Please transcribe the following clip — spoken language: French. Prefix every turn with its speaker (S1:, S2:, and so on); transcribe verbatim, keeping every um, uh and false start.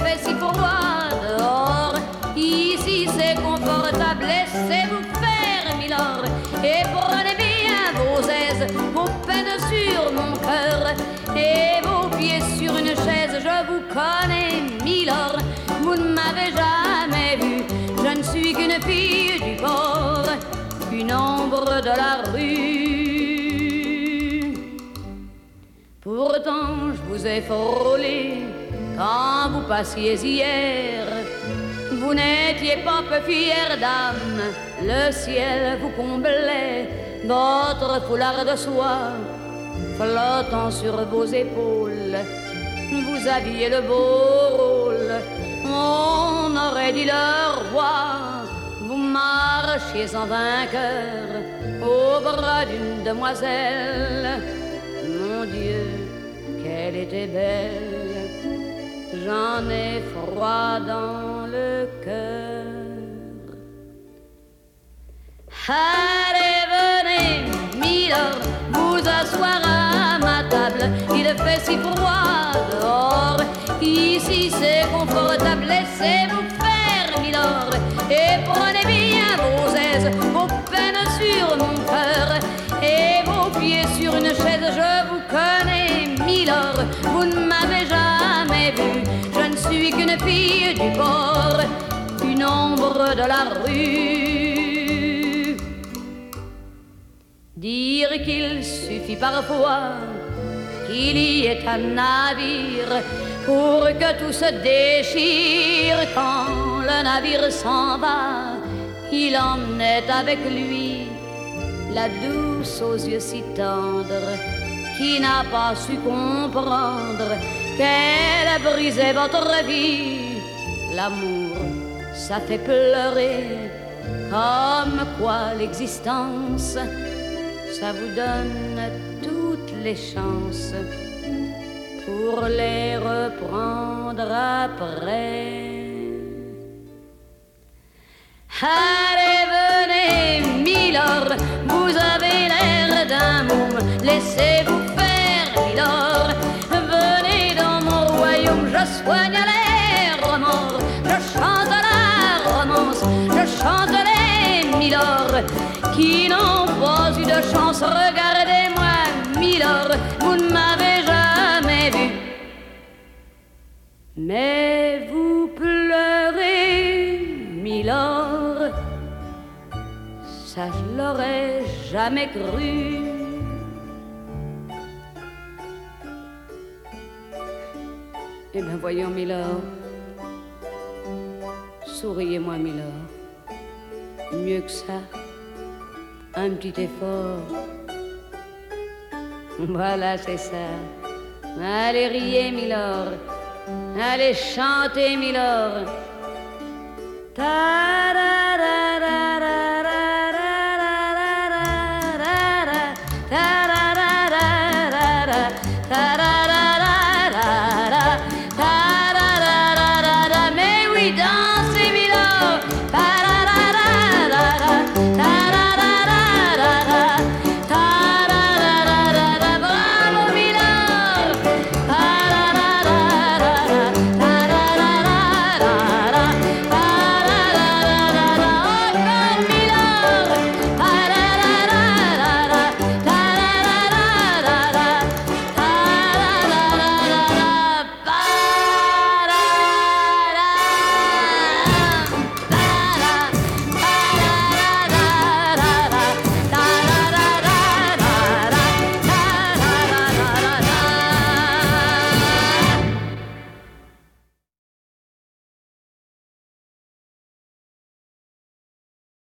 S1: fait si froid dehors. Ici c'est confortable, laissez-vous faire, milord. Et prenez bien vos aises, vos peines sur mon cœur. Et vos pieds sur une chaise, je vous connais, milord. Vous ne m'avez jamais vu, je ne suis qu'une fille du port, une ombre de la rue. Pourtant je vous ai frôlé quand vous passiez hier. Vous n'étiez pas peu fière d'âme, le ciel vous comblait, votre foulard de soie flottant sur vos épaules. Vous aviez le beau rôle, on aurait dit le roi. Vous marchiez en vainqueur au bras d'une demoiselle. Mon Dieu, qu'elle était belle, j'en ai froid dans le cœur. Allez, venez, milord, vous asseoir à ma table. Il fait si froid dehors, ici c'est confortable. Laissez-vous faire, milord, et prenez bien vos aises, vos peines sur mon cœur, et vos pieds sur une chaise. Je vous connais, milord, vous ne m'avez jamais vu, je ne suis qu'une fille du port, une ombre de la rue. Dire qu'il suffit parfois qu'il y ait un navire pour que tout se déchire. Quand le navire s'en va, il emmenait avec lui la douce aux yeux si tendres, qui n'a pas su comprendre qu'elle brisait votre vie. L'amour, ça fait pleurer, comme quoi l'existence, ça vous donne toutes les chances pour les reprendre après. Allez, venez, milord, vous avez l'air d'un môme, laissez-vous faire, milord. Venez dans mon royaume, je soigne les remords, je chante la romance, je chante les milord qui n'ont pas eu de chance. Regardez-moi, milord, vous ne m'avez jamais vu, mais vous pleurez, milord, ça je l'aurais jamais cru. Eh bien voyons, milord, souriez-moi, milord, mieux que ça, un petit effort. Voilà, c'est ça. Allez, riez, milord. Allez, chantez, milord. Ta-da!